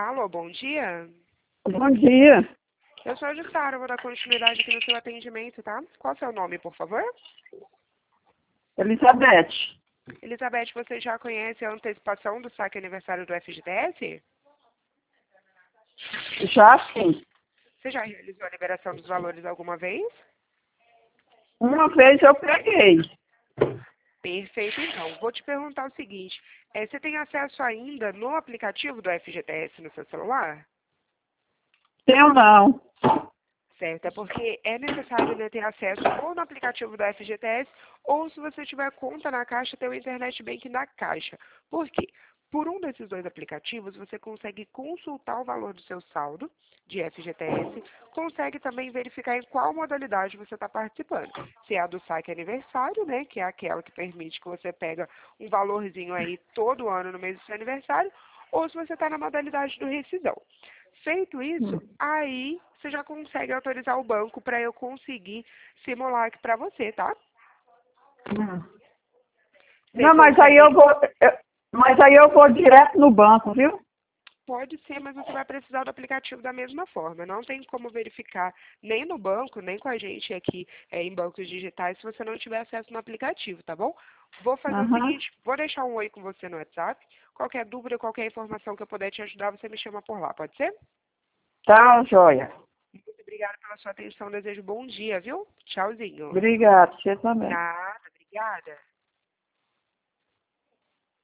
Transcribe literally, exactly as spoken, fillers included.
Alô, bom dia. Bom dia. Eu sou a Jussara, vou dar continuidade aqui no seu atendimento, tá? Qual é o seu nome, por favor? Elizabeth. Elizabeth, você já conhece a antecipação do saque aniversário do F G T S? Já sim. Você já realizou a liberação dos valores alguma vez? Uma vez eu peguei. Perfeito, então. Vou te perguntar o seguinte. É, você tem acesso ainda no aplicativo do F G T S no seu celular? Tenho não. Certo, é porque é necessário, né, ter acesso ou no aplicativo da F G T S ou se você tiver conta na Caixa, ter o Internet Bank na Caixa. Por quê? Por um desses dois aplicativos, você consegue consultar o valor do seu saldo de F G T S, consegue também verificar em qual modalidade você está participando. Se é a do saque aniversário, né, que é aquela que permite que você pega um valorzinho aí todo ano no mês do seu aniversário, ou se você está na modalidade do rescisão. Feito isso, aí você já consegue autorizar o banco para eu conseguir simular aqui para você, tá? Hum. Você Não, mas aí consegue... eu vou. eu- mas aí eu vou direto no banco, viu? Pode ser, mas você vai precisar do aplicativo da mesma forma. Não tem como verificar nem no banco, nem com a gente aqui é, em bancos digitais, se você não tiver acesso no aplicativo, tá bom? Vou fazer o Aham. seguinte, vou deixar um oi com você no WhatsApp. Qualquer dúvida, qualquer informação que eu puder te ajudar, você me chama por lá, pode ser? Tá, joia. Muito obrigada pela sua atenção. Desejo bom dia, viu? Tchauzinho. Obrigada, você também. Nada, obrigada.